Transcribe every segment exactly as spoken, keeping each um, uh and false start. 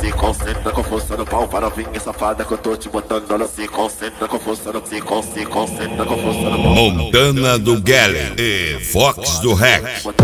se concentra com força no pau para vir safada que eu tô te botando. Ela se concentra com força no se con se concentra com força no pau. Montana do Galley e Fox do Rec.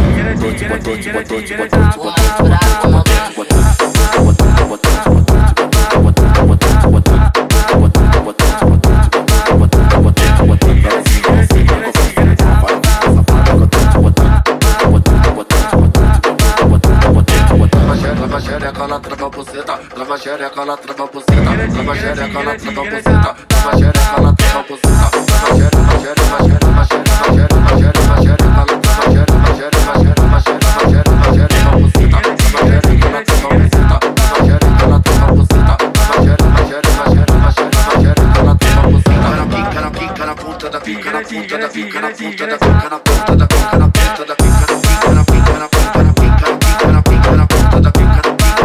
Lava xereca, ela trava buceta. Lava xereca, ela trava buceta. Lava xereca, ela trava buceta. Lava xereca, ela trava buceta. Lava xereca, xereca, xereca, xereca, xereca, xereca, ela trava xereca, xereca, xereca, xereca, xereca, buceta. Lava xereca, ela trava buceta. Lava xereca, ela trava buceta. Lava xereca, xereca, xereca, xereca, xereca, ela trava buceta. Na pica, na pica, na ponta da pica, na ponta da pica, na ponta da pica, na ponta da pica, na ponta da pica, na pica, na pica, na pica, na pica, na pica, na pica, na ponta da pica.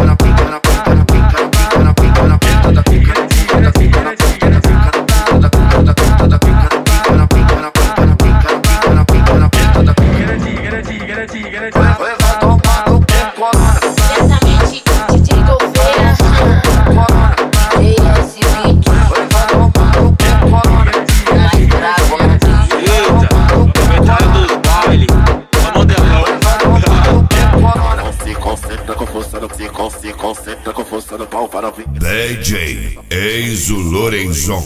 Se concentra com força no pau para vir. D J Enzo Lorenzon.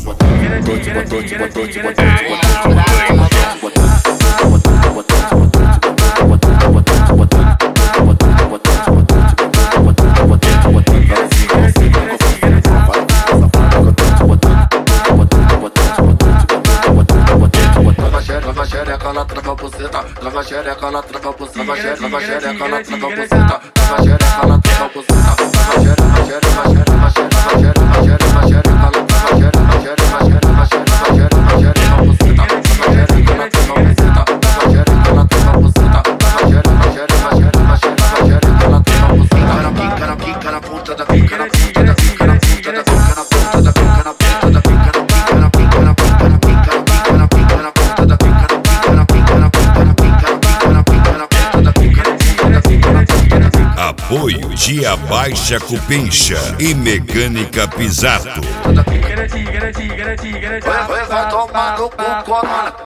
Lava xereca, ela trava buceta. Lava xereca, ela trava buceta. Lava xereca, ela trava buceta. Lava xereca, ela trava buceta. Lava xereca, xereca, xereca, xereca, xereca, xereca, xereca, ela trava xereca, xereca, xereca, xereca, xereca, xereca, buceta. Lava xereca, ela trava buceta. Lava xereca, ela trava buceta. Lava xereca, xereca, xereca, xereca, xereca, ela trava buceta. Na pica, na pica, na ponta da pica, na ponta da pica, na ponta da pica, na ponta da pica, na ponta da pica, na pica, na pica, na pica, na pica, na pica, na pica, na ponta da pica, na pica, na pica, na pica, na pica, na pica, na pica, na ponta da pica, na ponta da pica, na ponta da pica. Apoio Tia Baixa Cupincha e Mecânica Pisato. Vai tomar no cu, corona.